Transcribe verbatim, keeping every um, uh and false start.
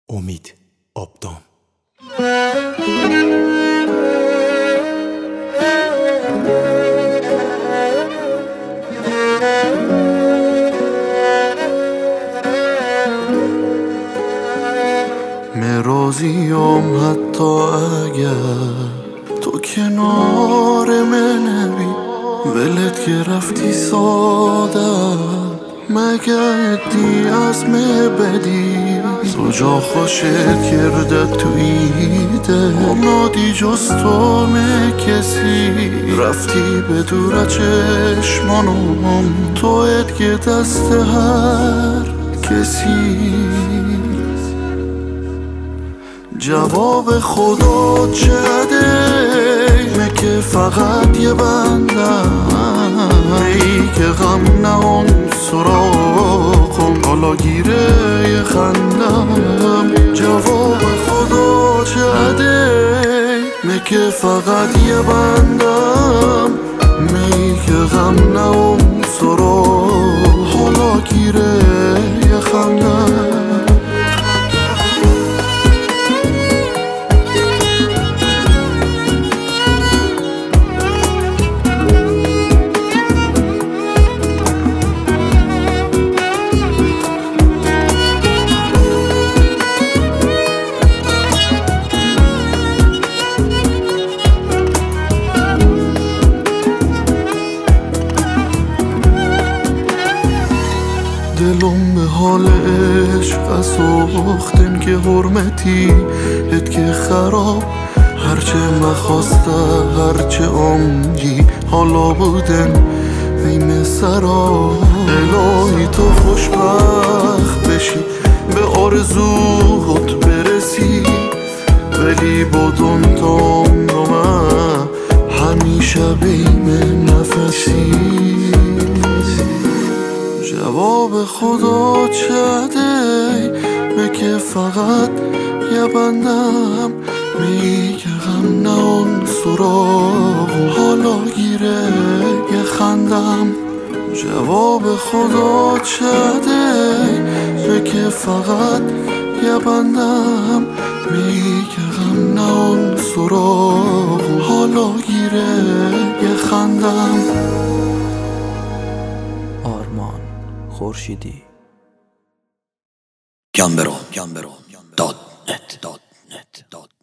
امید آبدام. من راضیم حتی اگر تو کنار من نبی، ولت گرفتی ساده مگه ادی از مه بدی، تو جا خوشت کرده تو ایده نادی جز تو مه کسی، رفتی به دور چشمانم تو ادگه دست هر کسی. جواب خدا چده مگه فقط یه بندم، ای که غم نهان سراغم حالا گیره یه خندم. جواب خدا چده مگه فقط یه بندم، ای که غم نهان سراغم حالا گیره یه خندم. دلم به حال عشق سوختن که حرمتی ات که خراب، هرچه مخواسته هرچه عمری حالا بودن بیم سرا. الهی تو خوشبخت بشی به آرزوت برسی، ولی بدون تو عمرم همیشه بیم نفسی. جواب خدا چده مگه فقط یه بندم، میگه غم نان سراغ حالا گیره یه خندم. جواب خدا چده مگه فقط یه بندم، میگه غم نان سراغ حالا گیره یه خندم. آرمان خورشیدی. گمبرو دات نت